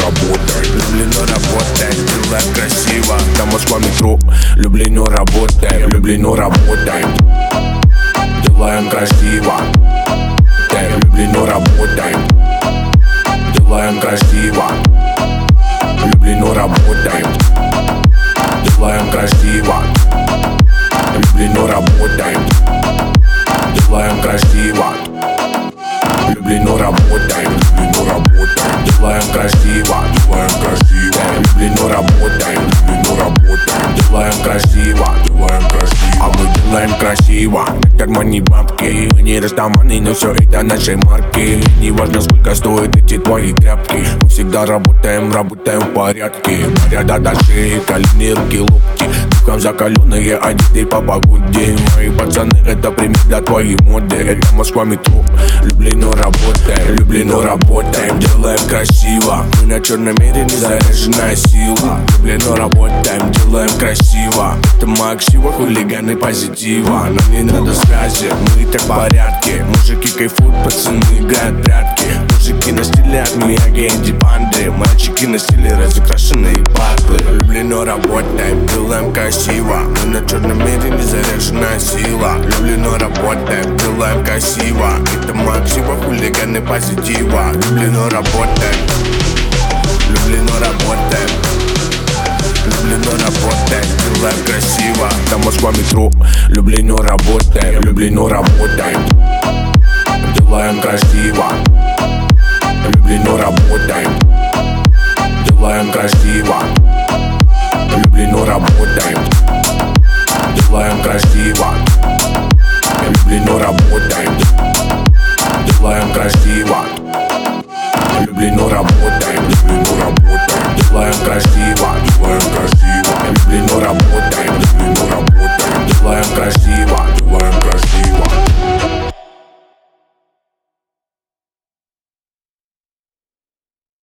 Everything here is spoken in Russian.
работаем. Люблено работаем, делаем красиво. Там Москва, метро, Люблено работаем. Люблено работаем, делаем красиво. Люблено работаем, делаем красиво. Люблено работаем, делаем красиво. Люблено работаем, делаем красиво. Люблено работаем, делаем красиво, делаем красиво. Люблено работаем, делаем красиво, делаем красиво. А мы делаем красиво, в кармане бабки. Мы не растаманы, но все это наши марки. Не важно, сколько стоят эти твои тряпки. Мы всегда работаем в порядке. Порядок до шеи, колени, руки, локти. Духом закаленные, одетые по погоде. Мои пацаны, это пример для твоей моды. Это Москва, метро, Люблено работаем, делаем красиво. Мы на черном мере, заряженная сила. Люблено работаем, делаем красиво. Это Максива, хулиганы позитива. Нам не надо связи, мы так в порядке. Мужики кайфуют, пацаны играют прятки. Мужики на стиле от Мияги, Энди Панды. Мальчики на стиле разукрашенные патлы. Люблено работаем, делаем красиво. Мы на черном мере, заряженная сила. Люблено работаем, делаем красиво. Это Максива, хулиганы позитива. Люблено работаем, люблено работаем. Люблено работаем, делаем красиво. Там Москва, метро, Люблено работаем. Люблено работаем, делаем красиво. Люблено работаем, делаем красиво. Люблено работаем, делаем красиво. Люблено работаем, делаем красиво. Люблено работаем, делаем красиво.